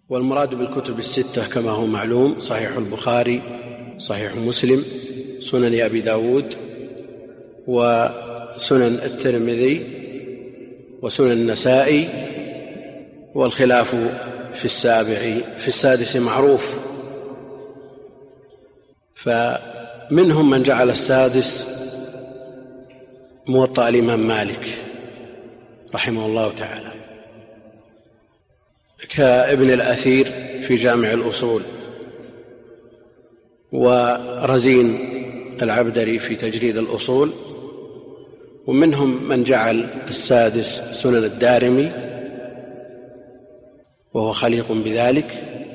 والمراد بالكتب الستة كما هو معلوم صحيح البخاري، صحيح مسلم، سنن أبي داود، وسنن الترمذي، وسنن النسائي، والخلاف في السادس معروف. فمنهم من جعل السادس موطأ الإمام مالك رحمه الله تعالى، كابن الأثير في جامع الأصول، ورزين العبدري في تجريد الأصول. ومنهم من جعل السادس سنن الدارمي وهو خليق بذلك،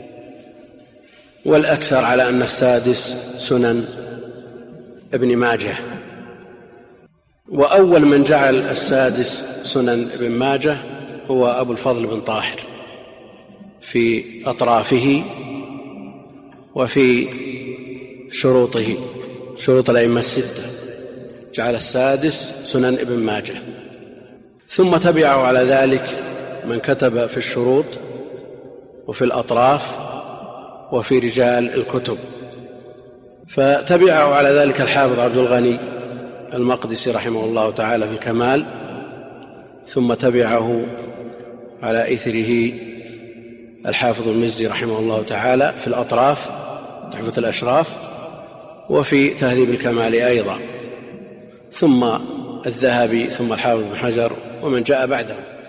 والأكثر على أن السادس سنن ابن ماجه. وأول من جعل السادس سنن ابن ماجه هو أبو الفضل بن طاهر في أطرافه وفي شروطه، شروط الأئمة الستة، جعل السادس سنن ابن ماجه. ثم تبعه على ذلك من كتب في الشروط وفي الأطراف وفي رجال الكتب، فتبعه على ذلك الحافظ عبد الغني المقدسي رحمه الله تعالى في الكمال، ثم تبعه على إثره الحافظ المزي رحمه الله تعالى في الأطراف تحفة الأشراف، وفي تهذيب الكمال أيضا، ثم الذهبي، ثم الحافظ بن حجر، ومن جاء بعده.